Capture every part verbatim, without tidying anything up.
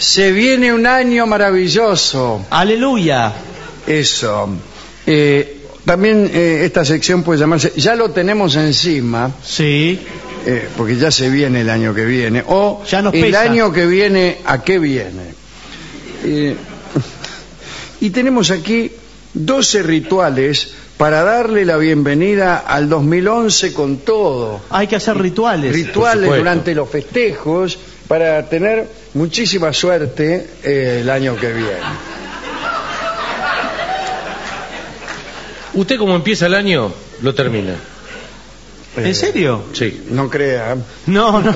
Se viene un año maravilloso. ¡Aleluya! Eso. Eh, también eh, esta sección puede llamarse Ya lo tenemos encima. Sí. Eh, porque ya se viene el año que viene. O ya nos el pesa. año que viene, ¿a qué viene? Eh, y tenemos aquí doce rituales para darle la bienvenida al dos mil once con todo. Hay que hacer rituales. Rituales durante los festejos para tener muchísima suerte eh, el año que viene. Usted como empieza el año, lo termina. ¿En eh, serio? Sí. No crea. No, no.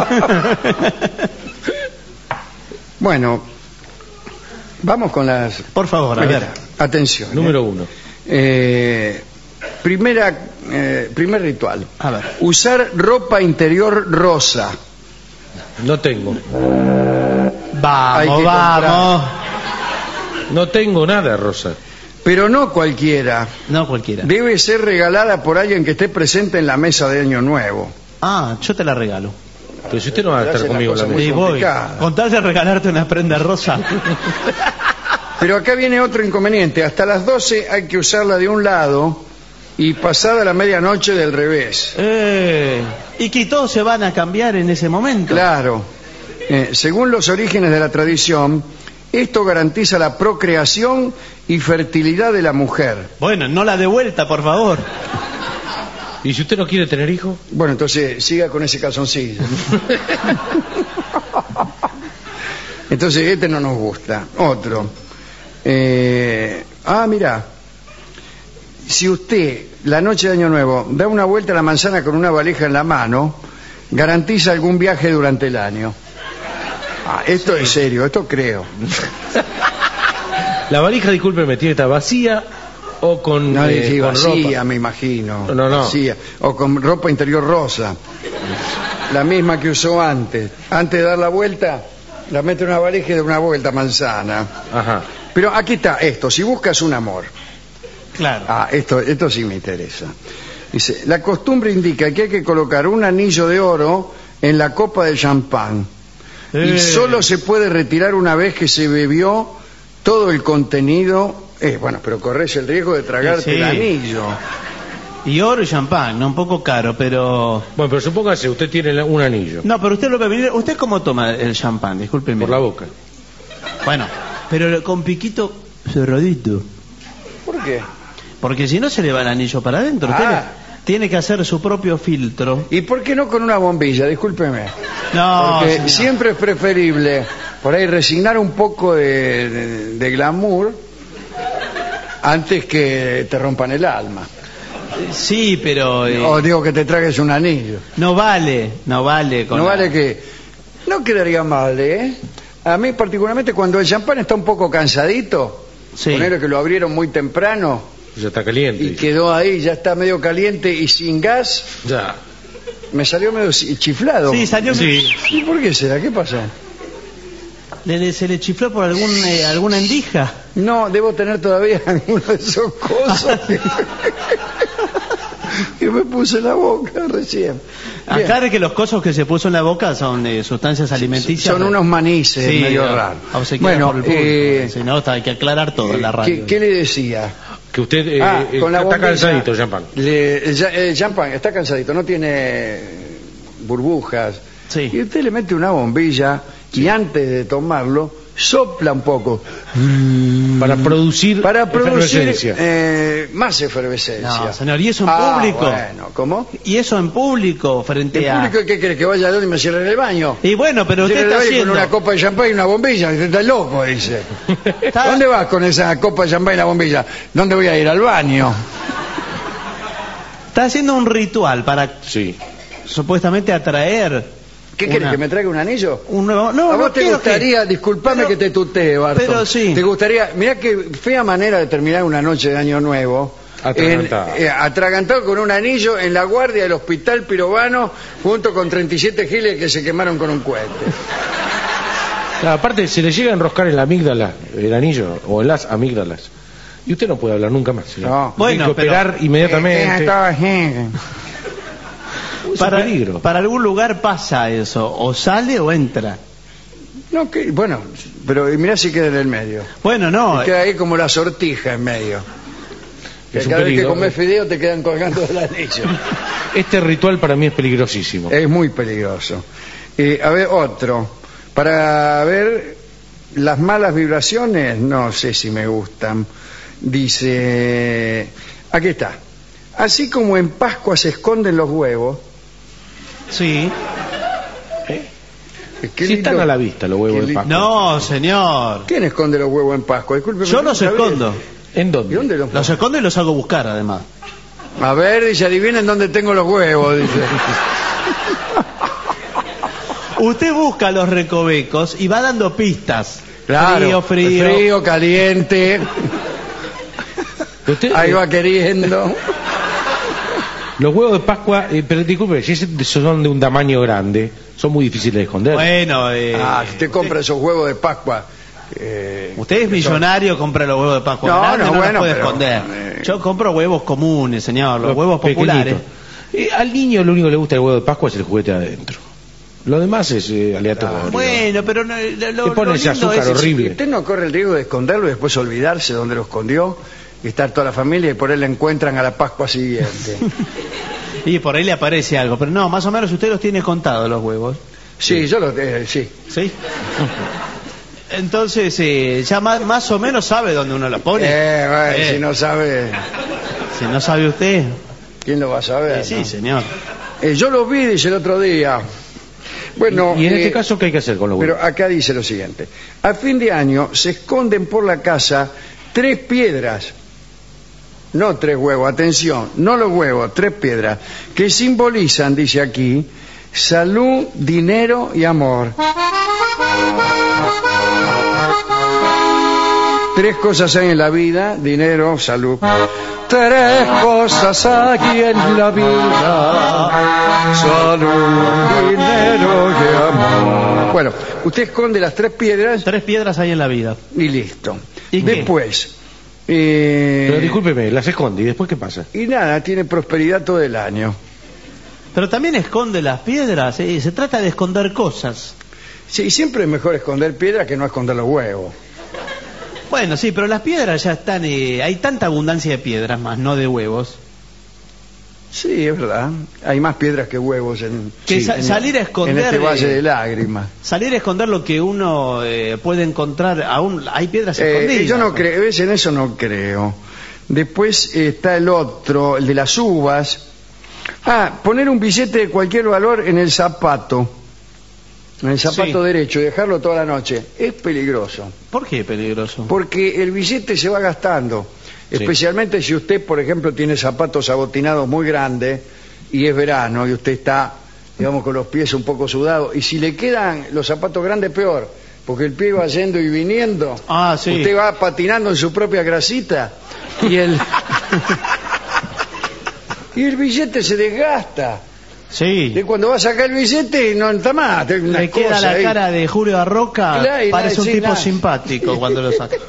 Bueno, vamos con las... Por favor, a ver. Atención. Número eh. uno. Eh, primera, eh, primer ritual. A ver. Usar ropa interior rosa. No tengo. Vamos, vamos. No tengo nada, Rosa. Pero no cualquiera. No cualquiera. Debe ser regalada por alguien que esté presente en la mesa de Año Nuevo. Ah, yo te la regalo. Pero si usted no va a estar conmigo en la mesa. Sí, voy. Con tal de regalarte una prenda rosa. Pero acá viene otro inconveniente. Hasta las doce hay que usarla de un lado y pasada la medianoche del revés. Eh, y que todos se van a cambiar en ese momento. Claro. Eh, según los orígenes de la tradición, esto garantiza la procreación y fertilidad de la mujer. Bueno, no la de vuelta, por favor. ¿Y si usted no quiere tener hijos? Bueno, entonces siga con ese calzoncillo. Entonces este no nos gusta. Otro. Eh, ah, mira. Si usted, la noche de Año Nuevo, da una vuelta a la manzana con una valija en la mano, garantiza algún viaje durante el año. Ah, esto sí. Es serio, esto creo. La valija, discúlpeme, ¿tiene que estar vacía o con, no, eh, sí, con vacía, ropa? me imagino. No, no. Vacía. O con ropa interior rosa. La misma que usó antes. Antes de dar la vuelta, la mete en una valija y da una vuelta a manzana. Ajá. Pero aquí está esto, si buscas un amor. Claro. Ah, esto, esto sí me interesa. Dice, la costumbre indica que hay que colocar un anillo de oro en la copa de champán. Eh. Y solo se puede retirar una vez que se bebió todo el contenido. Eh, bueno, pero corres el riesgo de tragarte sí. el anillo. Y oro y champán, no un poco caro, pero... Bueno, pero supóngase, usted tiene un anillo. No, pero usted lo ve venir. ¿Usted cómo toma el champán? Discúlpeme. Por la boca. Bueno, pero con piquito cerradito. ¿Por qué? Porque si no se le va el anillo para adentro. Usted Ah. le- tiene que hacer su propio filtro. ¿Y por qué no con una bombilla? Discúlpeme. No, Porque señor. siempre es preferible por ahí resignar un poco de, de, de glamour antes que te rompan el alma. Sí, pero... eh, O digo que te tragues un anillo. no vale, no vale. Con No la- vale que... No quedaría mal, ¿eh? A mí particularmente cuando el champán está un poco cansadito, Sí. ponele que lo abrieron muy temprano Ya está caliente. y quedó ahí, ya está medio caliente y sin gas, Ya. me salió medio chi- chiflado. Sí, salió... Sí. ¿Y por qué será? ¿Qué pasa? Le- le- ¿Se le chifló por algún eh, alguna endija? No, debo tener todavía alguno de esos cosas que, que me puse en la boca recién. Bien. Aclare que los cosos que se puso en la boca son eh, sustancias alimenticias. Son unos manices Sí, medio no, raros. obsequiados Bueno, por el público. eh, Si no, está- hay que aclarar todo en la radio. ¿qué, qué le decía? Que usted eh, Ah, eh, con la está bombilla, cansadito, champán. le- el, ya- el champán está cansadito, no tiene burbujas. Sí. Y usted le mete una bombilla y antes de tomarlo sopla un poco Para producir para producir efervescencia. eh, más efervescencia. No, señor, y eso en Ah, público. Bueno, ¿cómo? Y eso en público, frente ¿El a... público qué quiere? ¿Que vaya a y me cierre el baño? Y bueno, pero usted Cierre el está baño haciendo... con una copa de champán y una bombilla. Usted está loco, dice. Está- ¿Dónde vas con esa copa de champán y la bombilla? ¿Dónde voy a ir? Al baño. Está haciendo un ritual para Sí. supuestamente atraer... ¿Qué una- quieres? ¿Que me traiga un anillo? Un nuevo... No, ¿A no vos te quiero gustaría, que- disculpame pero- que te tutee, Barton, pero sí. te gustaría, mirá qué fea manera de terminar una noche de Año Nuevo, Atragantado. en- eh, atragantado con un anillo en la guardia del Hospital Pirovano junto con treinta y siete giles que se quemaron con un cohete. Claro, aparte, se le llega a enroscar en la amígdala el anillo, o en las amígdalas, y usted no puede hablar nunca más. señor. No. Bueno, Tiene que operar pero- inmediatamente. Eh, Es un Para, peligro. para algún lugar pasa eso, o sale o entra. No, que, bueno, pero mirá si queda en el medio. Bueno, no. Y queda ahí como la sortija en medio. Que Es un cada vez que peligro. comes fideo te quedan colgando del anillo. Este ritual para mí es peligrosísimo. Es muy peligroso. Eh, a ver, otro. Para ver las malas vibraciones, no sé si me gustan. Dice, aquí está. Así como en Pascua se esconden los huevos. Sí. Qué Si están lindo- a la vista los huevos qué de li- Pascua. No, señor. ¿Quién esconde los huevos en Pascua? Disculpe. Yo los escondo. ¿En ¿Y dónde? dónde los Los escondo y los hago buscar, además. A ver, dice, adivinen dónde tengo los huevos, dice. Usted busca los recovecos y va dando pistas. Claro, Frío, frío. frío, caliente. Usted- Ahí va queriendo. Los huevos de Pascua, eh, pero disculpe, si es- son de un tamaño grande, son muy difíciles de esconder. Bueno, eh, Ah, si usted compra esos huevos de Pascua. eh, usted es millonario, compra los huevos de Pascua. No, grandes, no, los bueno, puede pero, esconder. eh, Yo compro huevos comunes, señor, los, huevos populares. pequeñitos. Eh, al niño lo único que le gusta del huevo de Pascua es el juguete adentro. Lo demás es eh, aleatorio. Bueno, pero no, lo, lo, Te pone lo ese lindo azúcar es- horrible. ¿Usted no corre el riesgo de esconderlo y después olvidarse dónde lo escondió? Y estar toda la familia y por él le encuentran a la Pascua siguiente. Y por ahí le aparece algo, pero no, más o menos usted los tiene contados los huevos. Sí, yo lo eh, sí. ¿Sí? Entonces, eh, ya más, más o menos sabe dónde uno los pone. Eh, bueno, Eh, si no sabe, si no sabe usted. ¿quién lo va a saber? Eh, sí, no? señor. Eh, yo lo vi, dice el otro día. Bueno, ¿Y en eh, este caso qué hay que hacer con los huevos? pero acá dice lo siguiente. A fin de año se esconden por la casa tres piedras. No tres huevos, atención, no los huevos, tres piedras, que simbolizan, dice aquí, salud, dinero y amor. Tres cosas hay en la vida, dinero, salud. Tres cosas hay en la vida, salud, dinero y amor. Bueno, usted esconde las tres piedras Tres piedras hay en la vida. y listo. ¿Y qué? Después, eh, Pero discúlpeme, las esconde, ¿y después qué pasa? y nada, tiene prosperidad todo el año. Pero también esconde las piedras, eh, se trata de esconder cosas. Sí, siempre es mejor esconder piedras que no esconder los huevos. Bueno, sí, pero las piedras ya están, eh, hay tanta abundancia de piedras más, no de huevos. Sí, es verdad. Hay más piedras que huevos en, Que sa- en- salir a esconder, en este valle eh, de lágrimas. Salir a esconder lo que uno eh, puede encontrar, aún hay piedras Eh, escondidas. yo no creo, ves, en eso no creo. Después eh, está el otro, el de las uvas. Ah, poner un billete de cualquier valor en el zapato. En el zapato Sí. derecho y dejarlo toda la noche. Es peligroso. ¿Por qué peligroso? Porque el billete se va gastando. Sí. Especialmente si usted, por ejemplo, tiene zapatos abotinados muy grandes y es verano y usted está, digamos, con los pies un poco sudados. Y si le quedan los zapatos grandes, peor. Porque el pie va yendo y viniendo. Ah, sí. Usted va patinando en su propia grasita y el, y el billete se desgasta. Sí. Y cuando va a sacar el billete no está más. tiene una Le queda cosa la ahí. cara de Julio Arroca, Claro, y parece nada, un sí, tipo nada. simpático cuando lo saca.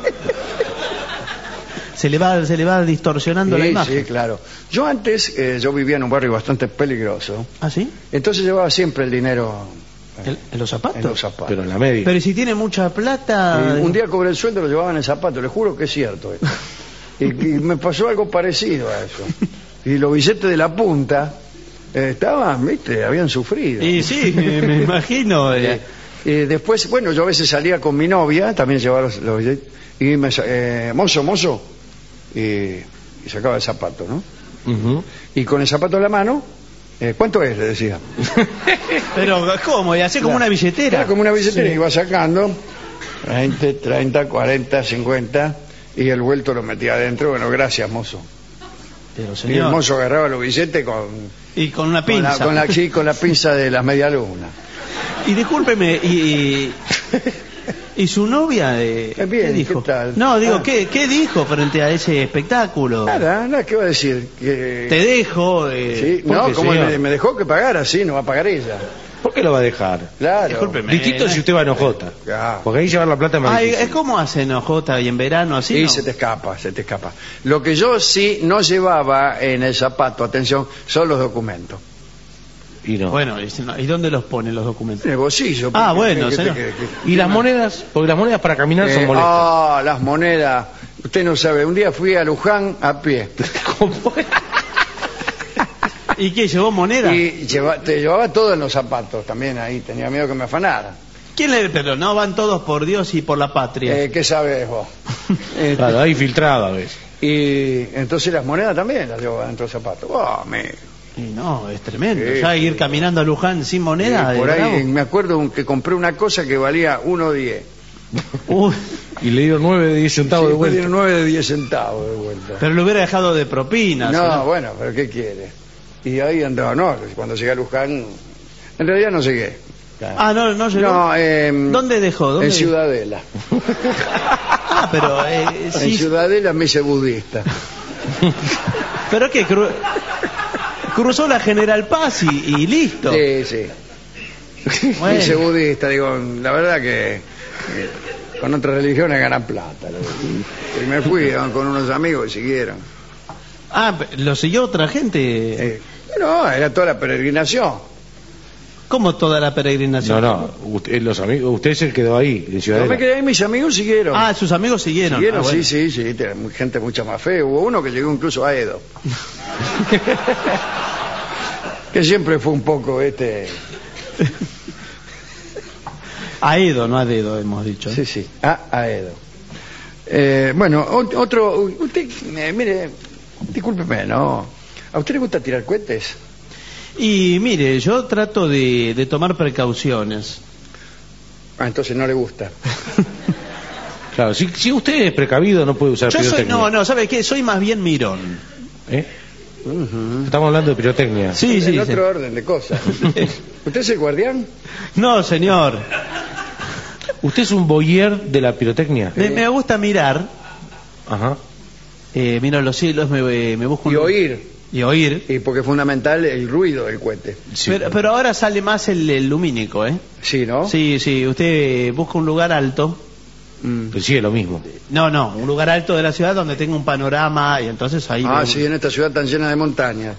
Se le va, se le va distorsionando la Sí, imagen. sí, claro. Yo antes, eh, yo vivía en un barrio bastante peligroso, ¿Ah, sí? entonces llevaba siempre el dinero ¿En, en los zapatos? en los zapatos. Pero en la media. Pero si tiene mucha plata... Y un día cobré el sueldo, lo llevaba en el zapato, le juro que es cierto esto. Y, y me pasó algo parecido a eso. Y los billetes de la punta eh, estaban, viste, habían sufrido. Y sí, me, me imagino. eh. Y después, bueno, yo a veces salía con mi novia, también llevaba los, los billetes, y me sa- eh, mozo, mozo, y, y sacaba el zapato, ¿no? Ujú. Y con el zapato en la mano, eh, ¿cuánto es? Le decía. Pero, ¿cómo? Y así como una billetera. Era como una billetera, Sí. iba sacando veinte, treinta, cuarenta, cincuenta, y el vuelto lo metía adentro. Bueno, gracias, mozo. Pero, Y el señor, mozo agarraba los billetes con, y con una con, la, pinza. con, la, sí, con la pinza de las medialunas. Y discúlpeme, y, y, y su novia, eh, Eh, bien, ¿qué dijo? ¿qué tal? No, digo, Ah. ¿qué, ¿qué dijo frente a ese espectáculo? Nada, nada, ¿qué va a decir? Que, Te dejo. Eh, sí, ¿por no, qué, como señor? me, me dejó que pagara, sí, no va a pagar ella. ¿Por qué lo va a dejar? Claro. Discúlpeme. Distinto eh, si usted va en ojota. Claro. Porque ahí llevar la plata es más Ay, difícil. es como hacen ojota y en verano así. Sí, ¿no? se te escapa, se te escapa. Lo que yo sí no llevaba en el zapato, atención, son los documentos. Y no. Bueno, ¿y dónde los pone los documentos? En el bolsillo. Ah, porque- bueno, que- señor. que- que- ¿Y las monedas? Porque las monedas para caminar Eh, son molestas. Ah, las monedas. Usted no sabe, un día fui a Luján a pie. ¿Y qué? ¿Llevó moneda? Y lleva- te llevaba todo en los zapatos también ahí, tenía miedo que me afanara. ¿Quién le... Pero no, van todos por Dios y por la patria. Eh, ¿Qué sabes vos? Eh, Claro, ahí filtrado a veces. y entonces las monedas también las llevaba dentro del zapato. Oh, me- Y no, es tremendo. Sí, ya sí. ir caminando a Luján sin moneda. y por de ahí bravo. me acuerdo que compré una cosa que valía uno diez. Uy, Y le dieron nueve de diez centavos Sí, de vuelta. dieron nueve de diez centavos de vuelta. pero lo hubiera dejado de propina. No, ¿no? bueno, pero ¿qué quiere? Y ahí andaba, no, cuando llegué a Luján, en realidad no llegué. Ah, no, no llegó. No, eh, ¿Dónde dejó? ¿Dónde en dejó? Ciudadela. Ah, pero eh, En sí. Ciudadela me hice budista. ¿Pero qué? Cru- cruzó la General Paz y, y listo. Sí, sí. Bueno. Me hice budista, digo, la verdad que eh, con otras religiones ganan plata. Y me fui eh, con unos amigos y siguieron. Ah, ¿lo siguió otra gente? Eh, no, era toda la peregrinación. ¿Cómo toda la No, peregrinación? no, usted, los amigos, usted se quedó ahí, en No Ciudadela. me quedé ahí, mis amigos siguieron. Ah, sus amigos siguieron. Siguieron, Ah, bueno. sí, sí, sí, tenía gente mucha más fe. Hubo uno que llegó incluso a Edo. Que siempre fue un poco este. A Edo, no a Dedo, hemos dicho. Sí, sí, a, a Edo. Eh, bueno, ot- otro. Usted, eh, mire, discúlpeme, ¿no? ¿A usted le gusta tirar cohetes? Y mire, yo trato de, de tomar precauciones. Ah, entonces no le gusta. Claro, si, si usted es precavido no puede usar Yo soy, pirotecnia. no, no, ¿sabe qué? Soy más bien mirón. ¿Eh? Estamos hablando de pirotecnia. Sí, en sí, sí. otro orden de cosas. ¿Usted es el guardián? No, señor. ¿Usted es un voyeur de la pirotecnia? Me, me gusta mirar. Ajá. Eh, miro los cielos, me, me busco un... Y oír. Y oír. Y porque es fundamental el ruido del cohete. Sí. Pero, pero ahora sale más el, el lumínico, ¿eh? Sí, ¿no? Sí, sí, usted busca un lugar alto. Mm. Pues sí, es lo mismo. No, no, un lugar alto de la ciudad donde tenga un panorama y entonces ahí... Ah, veo- sí, en esta ciudad tan llena de montañas.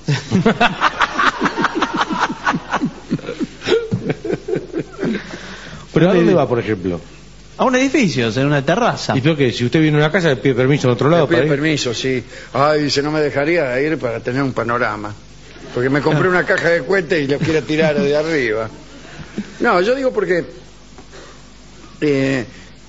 ¿Pero a dónde va, por ejemplo? A un edificio, en una terraza. Y creo que si usted viene a una casa le pide permiso en otro lado Me pide para ir. permiso, sí. Ay, dice, no me dejaría ir para tener un panorama. Porque me compré una caja de cohetes y los quiero tirar de arriba. No, yo digo porque... eh,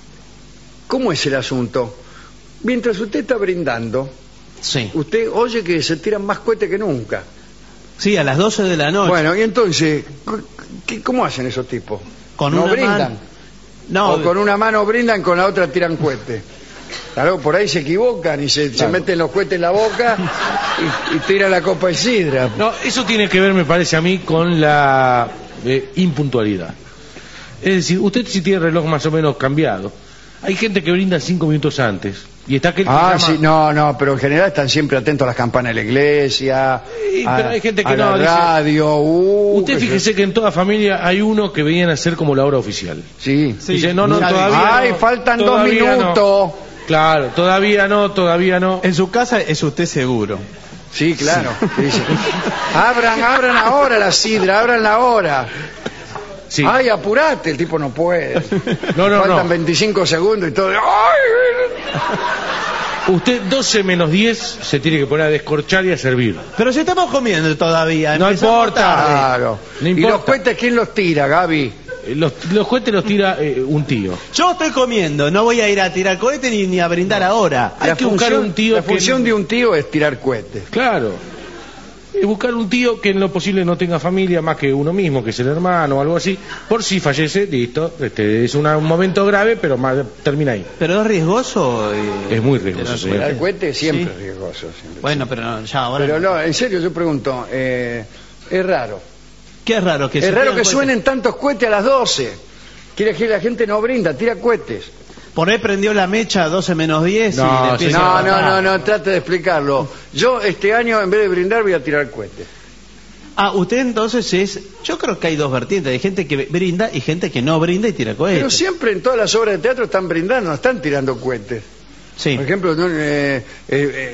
¿Cómo es el asunto? Mientras usted está brindando, Sí. usted oye que se tiran más cohetes que nunca. Sí, a las doce de la noche. Bueno, y entonces, ¿qué- ¿cómo hacen esos tipos? Con ¿No una brindan? mano- No, O con una mano brindan, con la otra tiran cohetes. Claro, por ahí se equivocan y se, se Claro. meten los cohetes en la boca y, y tiran la copa de sidra. No, eso tiene que ver, me parece a mí, con la eh, impuntualidad. Es decir, usted si tiene el reloj más o menos cambiado, hay gente que brinda cinco minutos antes y está aquel que Ah, llama- sí, no, no, pero en general están siempre atentos a las campanas de la iglesia, Sí, a, pero hay gente que a no, la dice- radio. uh, Usted que fíjese que en toda familia hay uno que venían a hacer como la hora oficial. se- Sí. Sí. Dice, no, no, Ya todavía vi. Ay, no, faltan dos todavía no. minutos. Claro, todavía no, todavía no. en su casa es usted seguro. Sí, claro. Dice, abran, abran ahora la sidra, abran la hora. Sí. Ay, apurate, el tipo no puede. No, no, Faltan no. veinticinco segundos y todo. ¡Ay! Usted doce menos diez se tiene que poner a descorchar y a servir. Pero si estamos comiendo todavía. No empezamos importa. tarde. Claro. No ¿Y importa. los cohetes quién los tira, Gaby? Eh, Los, los cohetes los tira eh, un tío. Yo estoy comiendo, no voy a ir a tirar cohete ni, ni a brindar ahora. Hay que buscar un tío La que- función de un tío es tirar cohetes. Claro. Es buscar un tío que en lo posible no tenga familia más que uno mismo, que es el hermano o algo así. Por si fallece, listo. Este, es una- un momento grave, pero más, termina ahí. Pero es riesgoso. eh, Es muy riesgoso, tirar señor. Tirar cohete. cohetes siempre Sí. es riesgoso. siempre. Bueno, pero no, ya ahora. Pero no. no, en serio, yo pregunto, eh, es raro. Qué es raro que Es se raro tiran que cohetes. suenen tantos cohetes a las doce. Quiere decir que la gente no brinda, tira cohetes. Por ahí prendió la mecha a doce menos diez No, y le empieza No, a no, cortar. no, no, trate de explicarlo. Yo este año, en vez de brindar, voy a tirar cohetes. Ah, usted entonces es. Yo creo que hay dos vertientes: hay gente que brinda y gente que no brinda y tira cohetes. Pero siempre en todas las obras de teatro están brindando, no están tirando cohetes. Sí. Por ejemplo, no, eh, eh, eh,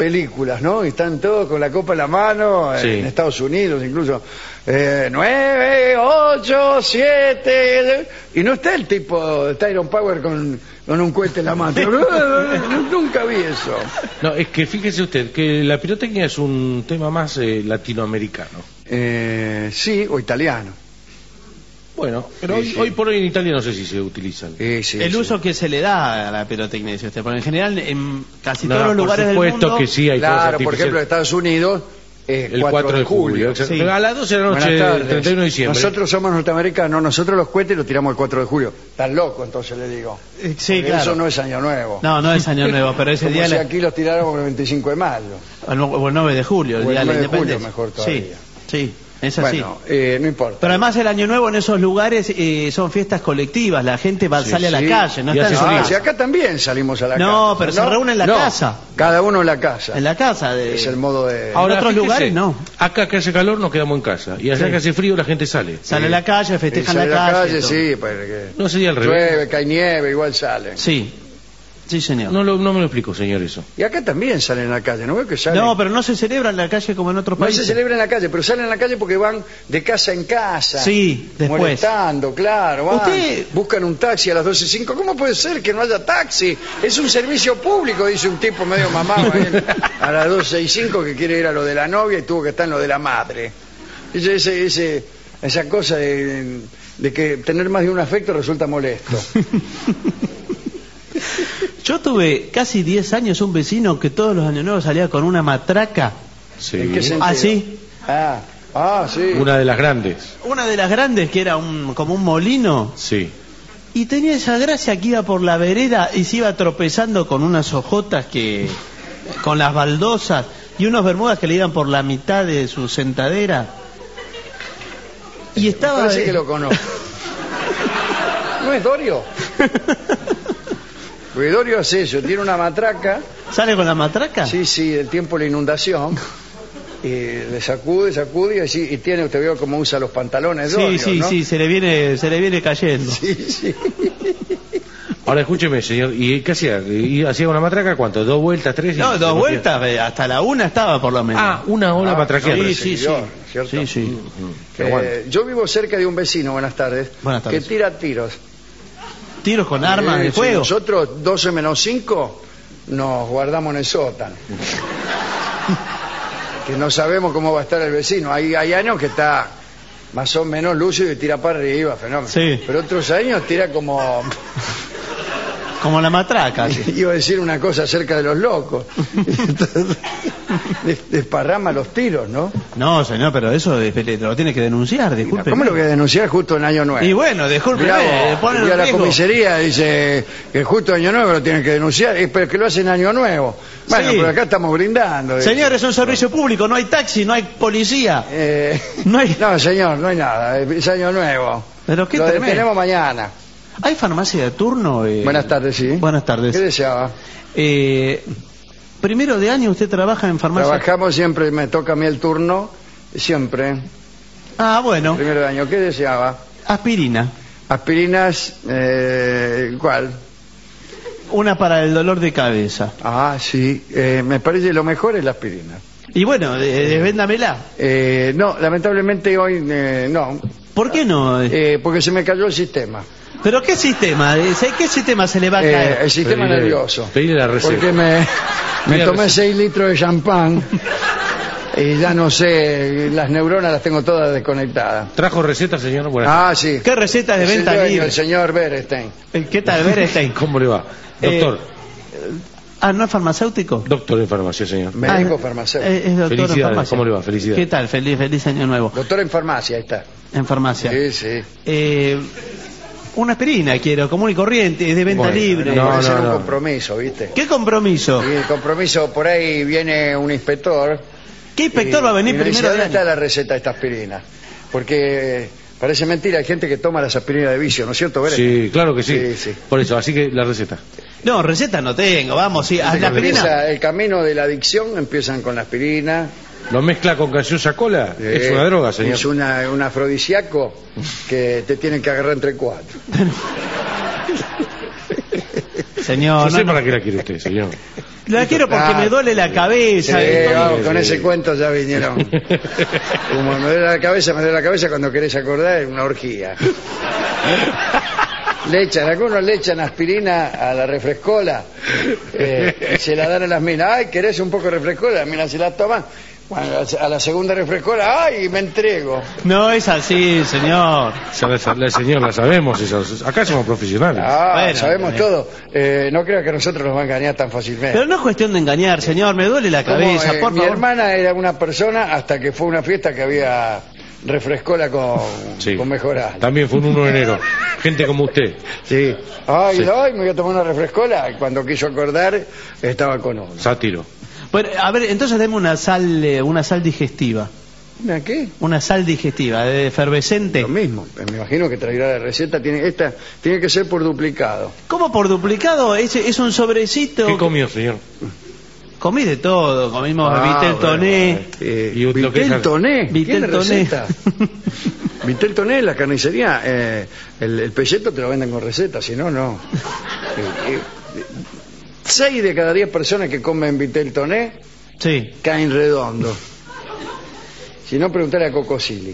películas, ¿no? Y están todos con la copa en la mano, Sí. en Estados Unidos incluso. Eh, nueve, ocho, siete. Y no está el tipo de Tyrone Power con, con un cohete en la mano. Nunca vi eso. No, es que fíjese usted que la pirotecnia es un tema más eh, latinoamericano. Eh, sí, o italiano. Bueno, pero Sí, hoy, sí. hoy por hoy en Italia no sé si se utilizan. Sí, sí, El sí. uso que se le da a la pirotecnia, dice usted, porque en general en casi No, todos los por lugares del supuesto mundo... que sí hay fuegos Claro, por ejemplo, en artificiales. Estados Unidos, eh, El cuatro de julio. exacto. Sí. A las doce de la noche Buenas del tardes. treinta y uno de diciembre. Nosotros somos norteamericanos, nosotros los cohetes los tiramos el cuatro de julio. Tan loco, entonces le digo. Eh, Sí, Porque claro. Eso no es Año Nuevo. No, no es Año Nuevo, pero ese Como día... si la- aquí los tiráramos el veinticinco de mayo. O el nue- o el nueve de julio, el O el día de la nueve de julio, independencia. mejor todavía. Sí, sí, es así. Bueno, eh, no importa. Pero además el Año Nuevo en esos lugares eh, son fiestas colectivas, la gente va, Sí, sale a la sí. calle, no Y está hace en su frío. Ah, casa. si acá también salimos a la No, casa. pero se reúnen en la No, casa. Cada uno en la casa. En la casa de... Es el modo de... Ahora- otros fíjese, lugares no. Acá que hace calor nos quedamos en casa. Y allá Sí. que hace frío la gente sale. Sale a la calle, festejan sale la a calle. todo. sí, porque No sería al revés. llueve, cae nieve, igual salen. Sí, sí señor. No, lo- no me lo explico, señor, eso. Y acá también salen a la calle, ¿no veo que salen? No, pero no se celebra en la calle como en otros No países. se celebra en la calle, pero salen a la calle porque van de casa en casa. Sí, después. Molestando, claro. Van, Usted- buscan un taxi a las doce y cinco. ¿Cómo puede ser que no haya taxi? Es un servicio público, dice un tipo medio mamado ahí, a las doce y cinco que quiere ir a lo de la novia y tuvo que estar en lo de la madre. Dice, ese, ese, esa cosa de, de que tener más de un afecto resulta molesto. Yo tuve casi diez años un vecino que todos los años nuevos salía con una matraca. Sí. ¿En qué sentido? Ah, sí. Ah, ah, sí. Una de las grandes. Una de las grandes que era un, como un molino. Sí. Y tenía esa gracia que iba por la vereda y se iba tropezando con unas hojotas que... con las baldosas y unos bermudas que le iban por la mitad de su sentadera. Y estaba... Parece que lo conozco. ¿No es Dorio? Porque Dorio hace eso, tiene una matraca, ¿Sale con la matraca? sí, sí, del tiempo de la inundación, y le sacude, sacude, y, así, y tiene, usted vio cómo usa los pantalones Sí, Dorio, sí, ¿no? sí, se le viene, se le viene cayendo. Sí, sí. Ahora escúcheme, señor. ¿Y qué hacía? ¿Y hacía una matraca cuánto? ¿Dos vueltas, tres? No, Y- dos se vueltas, eh, hasta la una estaba por lo menos. Ah, una hora Ah, matraqueando. no, sí, sí, sí. señor, ¿cierto? Sí, sí. Qué Eh, aguante. yo vivo cerca de un vecino, buenas tardes, Buenas tardes. que tira tiros. Tiros con armas Eh, de si fuego. Nosotros, doce menos cinco, nos guardamos en el sótano. Que no sabemos cómo va a estar el vecino. Hay, hay años que está más o menos lúcido y tira para arriba, fenómeno. Sí. Pero otros años tira como... Como la matraca. sí. Iba a decir una cosa acerca de los locos. Des- Desparrama los tiros, ¿no? No, señor, pero eso eh, lo tiene que denunciar, disculpe. ¿Cómo lo voy a denunciar justo en Año Nuevo? Y bueno, disculpe, Mirá eh, vos, ponen fui a en la riesgo. comisaría dice que justo Año Nuevo lo tienen que denunciar, eh, pero que lo hacen Año Nuevo. Bueno, Sí. pero acá estamos brindando. dice. Señor, es un servicio público, no hay taxi, no hay policía. Eh, No hay- no, señor, no hay nada, es Año Nuevo. Pero qué lo tremendo. tenemos mañana. ¿Hay farmacia de turno? eh? Buenas tardes, sí. Buenas tardes. ¿Qué deseaba? Eh, primero de año usted trabaja en farmacia. Trabajamos siempre, me toca a mí el turno, siempre, Ah, bueno, primero de año. ¿Qué deseaba? aspirina. Aspirinas, eh, ¿cuál? Una para el dolor de cabeza. Ah, sí, eh, me parece lo mejor es la aspirina. Y bueno, eh, eh, véndamela. Eh, no, lamentablemente hoy eh, no, ¿Por qué no? eh, porque se me cayó el sistema. ¿Pero qué sistema? Eh, ¿Qué sistema se le va a Eh, caer? el sistema Pedile- nervioso. pedile la receta. Porque me, me Pedile la tomé receta. seis litros de champán y ya no sé, las neuronas las tengo todas desconectadas. ¿Trajo receta, señor? Buenas Ah, sí. ¿Qué recetas de Es el venta dueño, libre? el señor Berestein. Eh, ¿Qué tal, Berestein? ¿Cómo le va? Doctor. Ah, ¿no es farmacéutico? Doctor en farmacia, señor. Médico Ah, farmacéutico. eh, es doctor en Felicidades, farmacia. ¿cómo le va? Felicidades. ¿Qué tal? Feliz, feliz año nuevo. Doctor en farmacia, ahí está. En farmacia. Sí, sí. Eh, una aspirina quiero, común y corriente, es de venta Bueno, libre. no, Puede ser un no. compromiso, ¿viste? ¿Qué compromiso? Y el compromiso, por ahí viene un inspector. ¿Qué inspector y- va a venir y me dice, primero de ¿dónde está año? la receta de esta aspirina? Porque parece mentira, hay gente que toma las aspirinas de vicio, ¿no es cierto, Berestein? Sí, claro que sí. Sí, sí. Por eso, así que la receta. No, receta no tengo, vamos, sí, haz la aspirina. Empieza el camino de la adicción, empiezan con la aspirina. ¿Lo mezcla con gaseosa cola? Eh, es una droga, señor. Es una, un afrodisíaco que te tienen que agarrar entre cuatro. Señor, No sé no, no. para qué la quiere usted, señor. La quiero porque Ah, me duele la cabeza. Sí, Entonces- vamos, con ese cuento ya vinieron. Como me duele la cabeza, me duele la cabeza cuando querés acordar, es una orgía. Le echan, algunos le echan aspirina a la refrescola, eh, y se la dan a las minas. Ay, ¿querés un poco de refrescola? Las minas se la toman. Bueno, a la segunda refrescola, ay, me entrego. No es así, señor. Ya la, la- señor, la sabemos. Eso. Acá somos profesionales. Ah, Bueno, sabemos eh. todo. Eh, no creo que a nosotros nos va a engañar tan fácilmente. Pero no es cuestión de engañar, señor. Me duele la Como, cabeza, eh, por mi favor. hermana era una persona hasta que fue a una fiesta que había refrescola con, Sí. con mejorar. También fue un uno de enero. Gente como usted. Sí. Ay, Sí. ay, me voy a tomar una refrescola. Y cuando quiso acordar, estaba con uno. Sátiro. Bueno, a ver, entonces deme una sal, eh, una sal digestiva. ¿Una qué? Una sal digestiva, de efervescente. Lo mismo. Me imagino que traerá la receta. Tiene, esta tiene que ser por duplicado. ¿Cómo por duplicado? Es, es un sobrecito. ¿Qué comió, señor? Comí de todo. Comimos Ah, vitel bueno, toné. eh, Y lo que Vitel es- toné. Vitel ¿Tiene toné. receta? Vitel toné en la carnicería. Eh, el, el pelleto te lo venden con receta, si no, no. Eh, eh, seis de cada diez personas que comen vitel toné Sí. caen redondo. Si no, preguntale a Cocosili.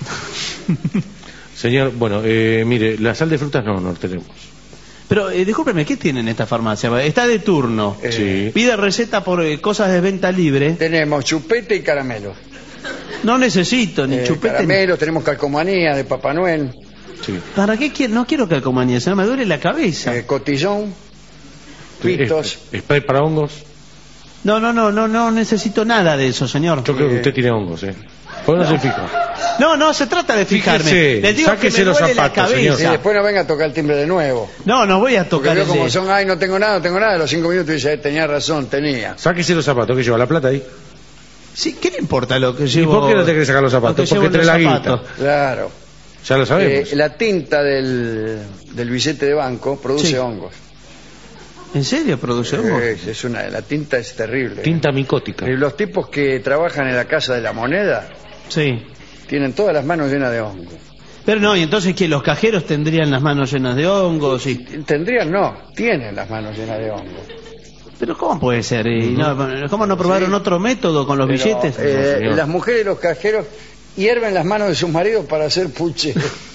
Señor, bueno, eh, mire, la sal de frutas no, no tenemos. Pero, eh, discúlpeme, ¿qué tiene en esta farmacia? Está de turno. Eh, Sí. Pide receta por eh, cosas de venta libre. Tenemos chupete y caramelo. No necesito ni Eh, chupete. ni- caramelos, tenemos calcomanía de Papá Noel, Sí. ¿Para qué quiero? No quiero calcomanía, señor, me duele la cabeza. eh, cotillón, pitos. Eh, ¿Spray para hongos? No, no, no, no, no necesito nada de eso, señor. Yo creo que Eh. usted tiene hongos, ¿eh? ¿Por qué no se fija? No, no, se trata de fijarme. Fíjese, Les digo que sáquese me los duele zapatos, la cabeza. señor. Y después no venga a tocar el timbre de nuevo. No, no voy a Porque tocar veo el como de- son, ay, no tengo nada, no tengo nada. A los cinco minutos dice, eh, tenía razón, tenía. Sáquese los zapatos, que lleva la plata ahí. Sí, ¿qué le importa lo que ¿Y llevo? por qué no te querés sacar los zapatos? lo que Porque llevo en trae los la zapatos? guita. Claro. Ya lo sabemos. Eh, la tinta del, del billete de banco produce Sí. hongos. ¿En serio produce hongo? Es, es una, la tinta es terrible. Tinta micótica. Eh, Los tipos que trabajan en la Casa de la Moneda Sí. tienen todas las manos llenas de hongos. Pero no, y entonces que los cajeros tendrían las manos llenas de hongos y... Tendrían, no, tienen las manos llenas de hongos. Pero ¿cómo puede ser? Y no, ¿cómo no probaron Sí. otro método con los Pero, billetes? eh, No, señor. las mujeres y los cajeros hierven las manos de sus maridos para hacer puche.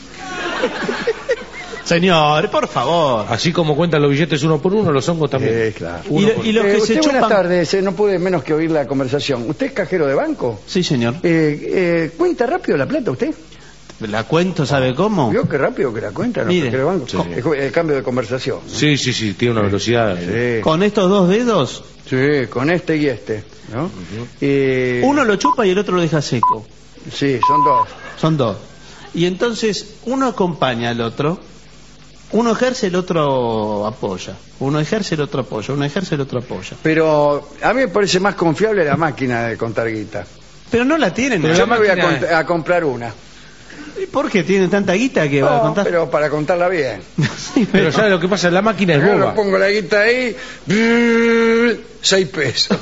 Señor, por favor. Así como cuentan los billetes uno por uno, los hongos también. Eh, claro. Y, lo- y los Eh, que usted, se buenas chupan... tardes, eh, no pude menos que oír la conversación. ¿Usted es cajero de banco? Sí, señor. Eh, eh, ¿Cuenta rápido la plata usted? La cuento, ¿sabe cómo? ¿Vio qué rápido que la cuenta los Mire. cajeros de banco? Sí. Es El cambio de conversación. ¿no? Sí, sí, sí, tiene una velocidad. Sí. Con estos dos dedos, Sí, con este y este, ¿no? Eh, uno lo chupa y el otro lo deja seco. Sí, son dos. Son dos. Y entonces uno acompaña al otro, uno ejerce, el otro apoya. Uno ejerce, el otro apoya. Uno ejerce, el otro apoya. Pero a mí me parece más confiable la máquina de contar guita. Pero no la tienen. Pero Yo la me voy a, máquina- cont- a comprar una. ¿Y ¿Por qué tienen tanta guita que va a No, contar? pero para contarla bien. Sí, Pero ¿sabe lo que pasa? La máquina es Yo boba. pongo la guita ahí, brrr, seis pesos.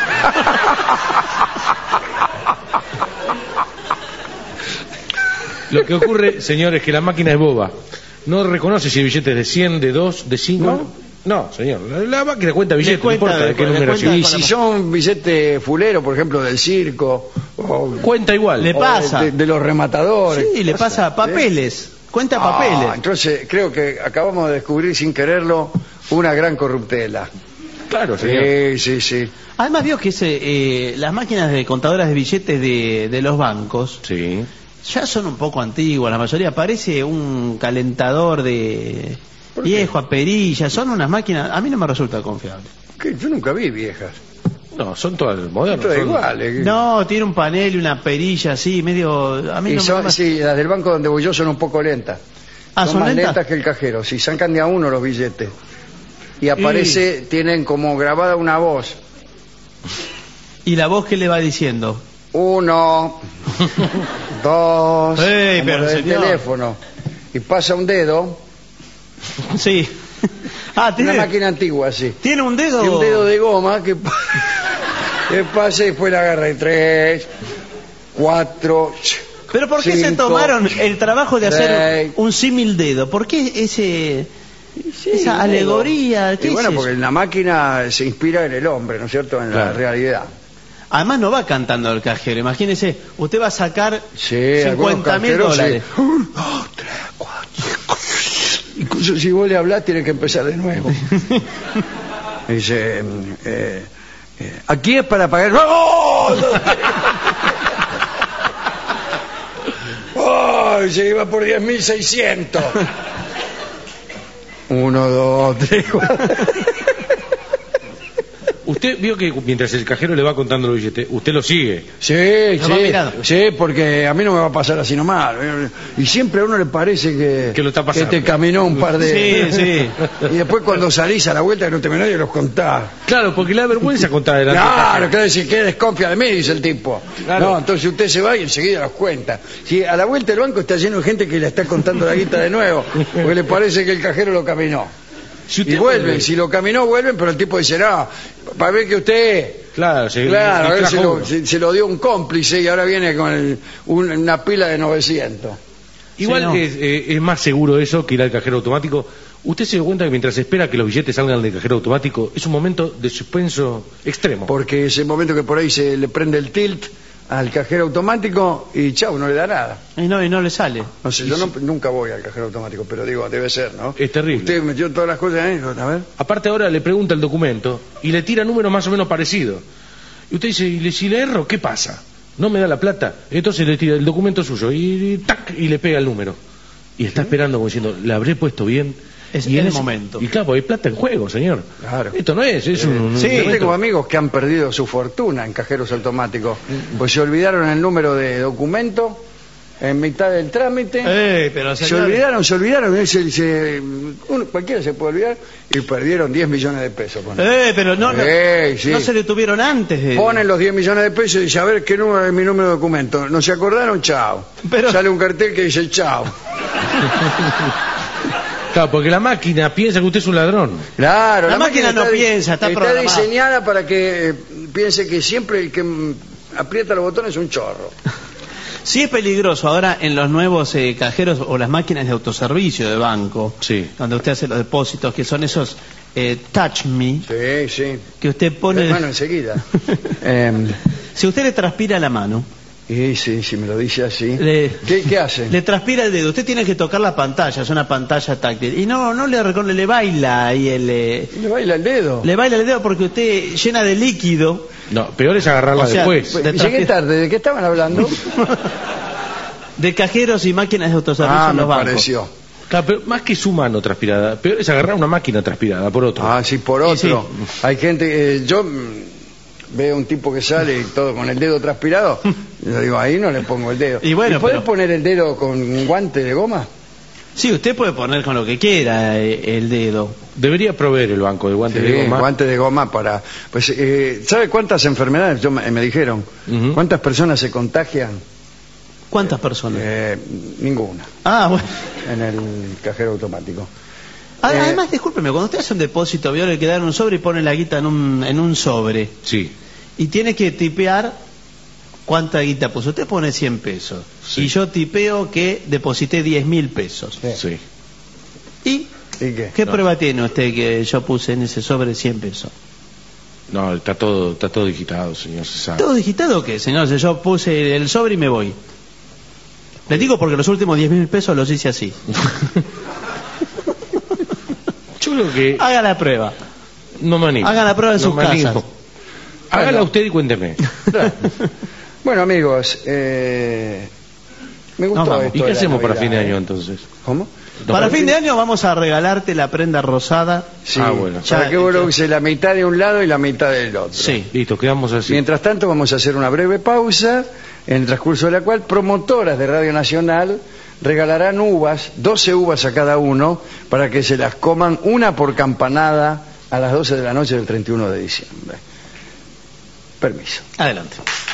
Lo que ocurre, señor, es que la máquina es boba. No reconoce si el billete es de cien, de dos, de cinco. No, señor. La, la máquina cuenta billetes, no cuenta, importa de le- qué le numeración. cuenta Y con si la- son billetes fuleros, por ejemplo, del circo, o, Cuenta igual. Le o pasa. de, de los rematadores. Sí, le pasa papeles. Cuenta Ah, papeles. entonces creo que acabamos de descubrir sin quererlo una gran corruptela. Claro, señor. Sí, sí, sí. Además vio que ese, eh, las máquinas de contadoras de billetes de, de los bancos Sí. ya son un poco antiguas, la mayoría parece un calentador de ¿Por qué? viejo a perilla, son unas máquinas, a mí no me resulta confiable. Que yo nunca vi viejas. No, son todas modernas. Todas son- iguales. No, tiene un panel y una perilla así, medio... A mí Y no son- me... sí, las del banco donde voy yo son un poco lentas. Ah, son ¿son más lentas? lentas que el cajero. Si sacan de a uno los billetes. Y aparece, tienen como grabada una voz. ¿Y la voz qué le va diciendo? Uno, dos, Ey, como pero lo del señor. teléfono. Y pasa un dedo, Sí. Ah, una tiene, máquina antigua así. tiene un dedo... Y un dedo de goma que, pa- que pasa y después la agarra y tres, cuatro. Pero ¿por qué se cinco, tomaron el trabajo de hacer seis. un símil dedo? ¿Por qué ese Sí, esa alegoría. ¿Qué y bueno, es porque eso? la máquina se inspira en el hombre, ¿no es cierto? En Claro. la realidad. Además no va cantando el cajero. Imagínese, usted va a sacar Sí, cincuenta mil algunos dólares. cajeros, sí. Un, dos, tres, cuatro, cinco. Incluso si vos le hablás, tiene que empezar de nuevo. Dice, eh, eh, aquí es para pagar. ¡Oh! ¡Oh! Se iba por diez mil seiscientos. Uno, dos, tres, cuatro. Usted vio que mientras el cajero le va contando los billetes, usted lo sigue. Sí, Lo va mirando. sí, sí, porque a mí no me va a pasar así nomás. Y siempre a uno le parece que, Que lo está pasando. te caminó un par de... Sí, sí. Y después cuando salís a la vuelta que no te me nadie los contás. Claro, porque le da vergüenza contar delante del Claro, cajero. quiere decir que desconfía de mí, dice el tipo. Claro. No, entonces usted se va y enseguida los cuenta. Si a la vuelta del banco está lleno de gente que le está contando la guita de nuevo, porque le parece que el cajero lo caminó. Si Y usted vuelven, vuelve- si lo caminó, vuelven, pero el tipo dice, no, para ver que usted... Claro, se, Claro, a y ver, trajo se, lo, uno. se- se lo dio un cómplice y ahora viene con el- un- una pila de novecientos. Igual Sí, no. es, eh, es más seguro eso que ir al cajero automático. Usted se dio cuenta que mientras espera que los billetes salgan del cajero automático, es un momento de suspenso extremo. Porque es el momento que por ahí se le prende el tilt al cajero automático y chau, no le da nada. Y no, y no le sale. No sé, yo no- nunca voy al cajero automático, pero digo, debe ser, ¿no? Es terrible. Usted metió todas las cosas ahí, a ver. Aparte ahora le pregunta el documento y le tira números más o menos parecidos. Y usted dice, ¿y le- si le erro, qué pasa? ¿No me da la plata? Entonces le tira el documento suyo y, y tac, y le pega el número. Y está esperando como diciendo, ¿le habré puesto bien? Es y en el ese- momento. Y claro, hay plata en juego, señor. Claro. Esto no es, es un... un Sí, yo momento- tengo amigos que han perdido su fortuna en cajeros automáticos, pues se olvidaron el número de documento en mitad del trámite. Eh, pero Se señor, olvidaron, se olvidaron, y se- se- uno- cualquiera se puede olvidar, y perdieron diez millones de pesos. con eso. Eh, pero no, no, Eh, sí. no se le tuvieron antes de... Ponen los diez millones de pesos y dicen, a ver qué número es mi número de documento. ¿No se acordaron? Chao. Pero- Sale un cartel que dice chao. Claro, porque la máquina piensa que usted es un ladrón. Claro, La máquina no di- piensa, está programada. diseñada para que eh, piense que siempre el que mm, aprieta los botones es un chorro. Sí es peligroso ahora en los nuevos eh, cajeros o las máquinas de autoservicio de banco, Sí. donde usted hace los depósitos, que son esos eh, Touch Me, Sí, sí. que usted pone... Hermano, enseguida. Em, Si usted le transpira la mano, y sí, si me lo dice así. Le- ¿Qué, qué hace? le transpira el dedo, usted tiene que tocar la pantalla, es una pantalla táctil, y no, no le recorre, le baila ahí el... eh, Le baila el dedo. le baila el dedo porque usted llena de líquido. No, peor es agarrarla O sea, después. de- Llegué tarde, ¿de qué estaban hablando? De cajeros y máquinas de autoservicio Ah, en me los bancos. pareció. Claro, pero más que su mano transpirada, peor es agarrar una máquina transpirada por otro. Ah, sí, por Y otro. Hay gente que yo mm, veo un tipo que sale y todo con el dedo transpirado. y yo digo, ahí no le pongo el dedo. Y bueno, ¿puedes pero- poner el dedo con un guante de goma? Sí, usted puede poner con lo que quiera eh, el dedo. Debería proveer el banco de guantes Sí, de goma. guante de goma para... Pues, eh, ¿sabe cuántas enfermedades? Yo me, me dijeron. Ujú. ¿Cuántas personas se contagian? ¿Cuántas personas? Eh, ninguna. Ah, bueno. En el cajero automático. Ad- Eh, Además, discúlpeme, cuando usted hace un depósito, vio le queda un sobre y pone la guita en un, en un sobre. Sí. Y tiene que tipear cuánta guita puso. Usted pone cien pesos. Sí. Y yo tipeo que deposité diez mil pesos. Sí. Sí. ¿Y ¿Y qué? qué No. prueba tiene usted que yo puse en ese sobre cien pesos? No, está todo, está todo digitado, señor, se sabe. ¿Todo digitado o qué, señor? Si yo puse el sobre y me voy. Le digo porque los últimos diez mil pesos los hice así. Yo creo que Haga la prueba. no me animo. Haga la prueba en No sus me animo. casas. Hágala Bueno. usted y cuénteme. Bueno, amigos, eh, me gustó Nos vamos. esto ¿Y de qué la hacemos para Navidad, fin de año eh. entonces? ¿Cómo? No, Para para fin de fin- año vamos a regalarte la prenda rosada. Sí, Ah, bueno. para Ya- que vos lo ya- uses la mitad de un lado y la mitad del otro. Sí. Listo, quedamos así. Mientras tanto, vamos a hacer una breve pausa, en el transcurso de la cual promotoras de Radio Nacional regalarán uvas, doce uvas a cada uno, para que se las coman una por campanada a las doce de la noche del treinta y uno de diciembre. Permiso. Adelante.